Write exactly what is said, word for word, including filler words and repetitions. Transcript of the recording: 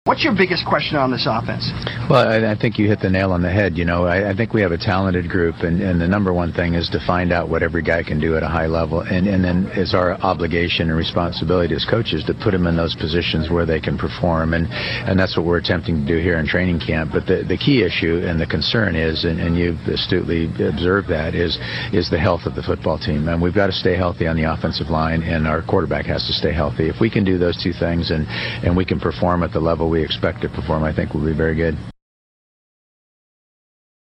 What's your biggest question on this offense? Well, I, I think you hit the nail on the head. You know, I, I think we have a talented group, and, and the number one thing is to find out what every guy can do at a high level, and, and then it's our obligation and responsibility as coaches to put them in those positions where they can perform, and, and that's what we're attempting to do here in training camp. But the, the key issue and the concern is, and, and you've astutely observed that, is is the health of the football team. And we've got to stay healthy on the offensive line, and our quarterback has to stay healthy. If we can do those two things and, and we can perform at the level we expect to perform, I think we'll be very good.